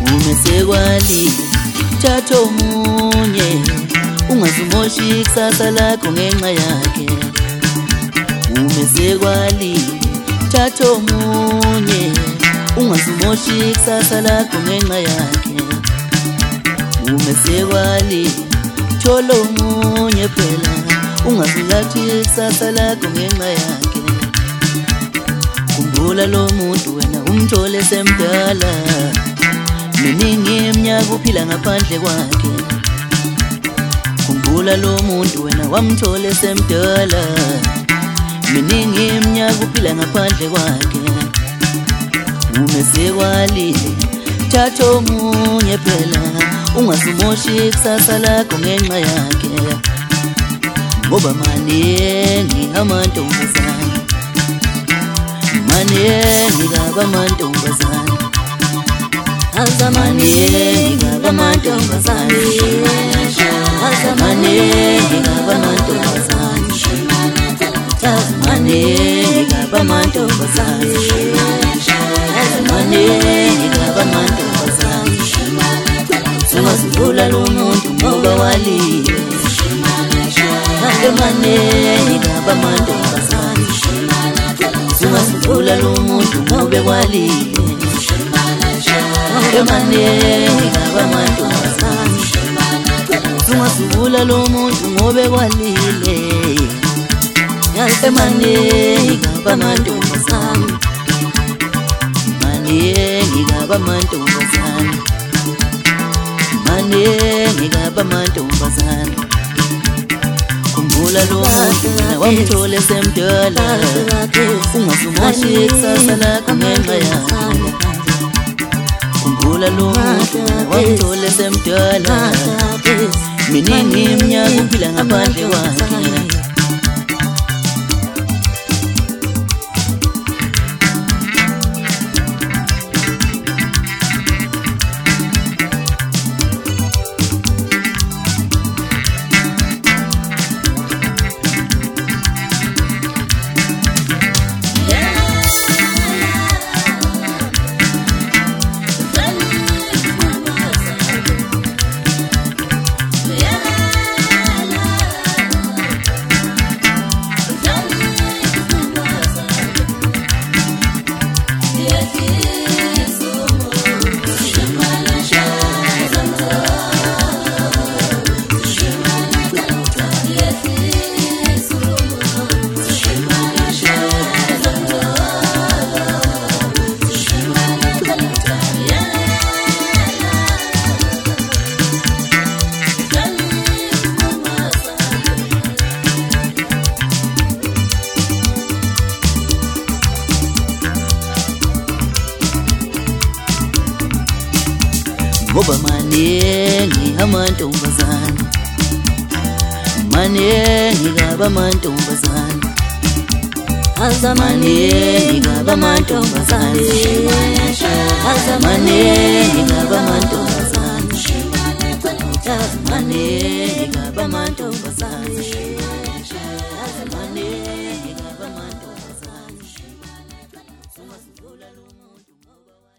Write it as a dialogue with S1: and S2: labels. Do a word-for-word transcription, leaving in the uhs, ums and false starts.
S1: umesekwali thatha omunye ungazumoshi ikusasa lakho ngenxa yakhe umesekwali thatha omunye ungazumoshi ikusasa lakho ngenxa yakhe umesekwali thola omunye phela ungazulathi ikusasa lakho ngenxa yakhe khumbula lo muntu wena umthole semdala miningi iminyaka uphila ngaphandle kwakhe khumbula lo muntu wena wamthole semdala miningi iminyaka uphila ngaphandle kwakhe umesekwalile thatha omunye phela ungazumoshi ikusasa lakho ngenxa yakhe ngoba maningi amantombazane maningi amantombazane maningi amantombazane maningi amantombazane maningi amantombazane maningi amantombazane ungazivula lo muntu ngoba walile maningi amantombazane ungazivula lo muntu ngoba walile maningi amantombazane ungazivula lo muntu ngoba walile maningi amantombazane maningi amantombazane maningi amantombazane khumbula lo muntu wamthole semdala ungazumoshi ikusasa lakho ngenxa yakhe khumbula lo muntu wamthole semdala miningi iminyaka uphila ngaphandle kwakhe ngoba maningi amantombazane maningi amantombazane maningi amantombazane maningi